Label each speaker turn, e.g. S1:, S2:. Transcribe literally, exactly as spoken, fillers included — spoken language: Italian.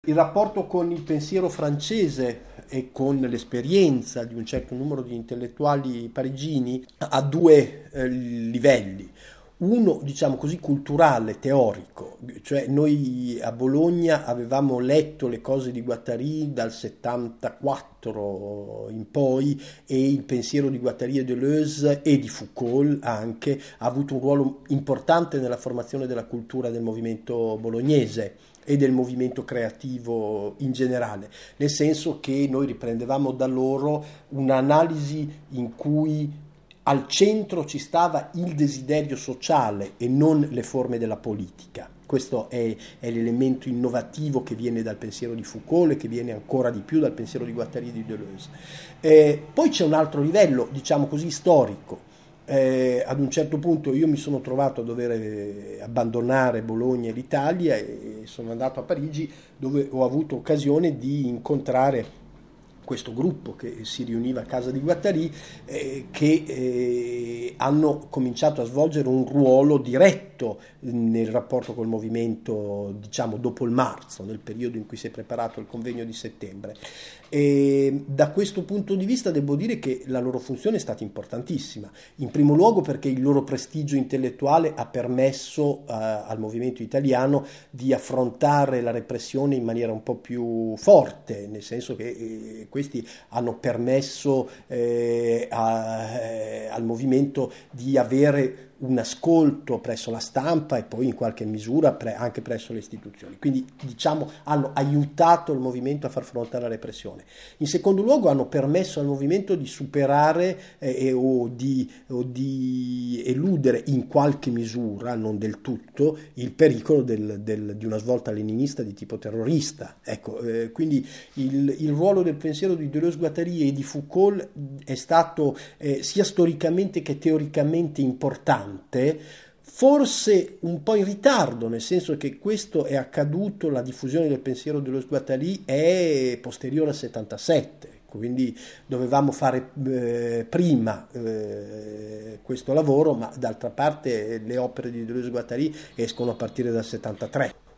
S1: Il rapporto con il pensiero francese e con l'esperienza di un certo numero di intellettuali parigini ha due eh, livelli. Uno, diciamo così, culturale, teorico, cioè noi a Bologna avevamo letto le cose di Guattari dal settantaquattro in poi e il pensiero di Guattari e Deleuze e di Foucault anche ha avuto un ruolo importante nella formazione della cultura del movimento bolognese e del movimento creativo in generale, nel senso che noi riprendevamo da loro un'analisi in cui al centro ci stava il desiderio sociale e non le forme della politica. Questo è, è l'elemento innovativo che viene dal pensiero di Foucault e che viene ancora di più dal pensiero di Guattari e di Deleuze. Eh, poi c'è un altro livello, diciamo così, storico. Eh, ad un certo punto io mi sono trovato a dover eh, abbandonare Bologna e l'Italia e sono andato a Parigi, dove ho avuto occasione di incontrare questo gruppo che si riuniva a casa di Guattari, eh, che eh, hanno cominciato a svolgere un ruolo diretto nel rapporto col movimento, diciamo, dopo il marzo, nel periodo in cui si è preparato il convegno di settembre. E da questo punto di vista devo dire che la loro funzione è stata importantissima, in primo luogo perché il loro prestigio intellettuale ha permesso eh, al movimento italiano di affrontare la repressione in maniera un po' più forte, nel senso che eh, questi hanno permesso eh, a, eh, al movimento di avere un ascolto presso la stampa e poi in qualche misura pre- anche presso le istituzioni. Quindi diciamo hanno aiutato il movimento a far fronte alla repressione. In secondo luogo hanno permesso al movimento di superare eh, o, di, o di eludere in qualche misura, non del tutto, il pericolo del, del, di una svolta leninista di tipo terrorista. Ecco, eh, quindi il, il ruolo del pensiero di Deleuze-Guattari e di Foucault è stato eh, sia storicamente che teoricamente importante, forse un po' in ritardo, nel senso che questo è accaduto, la diffusione del pensiero dello Guattari è posteriore al settantasette, quindi dovevamo fare eh, prima eh, questo lavoro, ma d'altra parte le opere di Deleuze-Guattari escono a partire dal settantatré.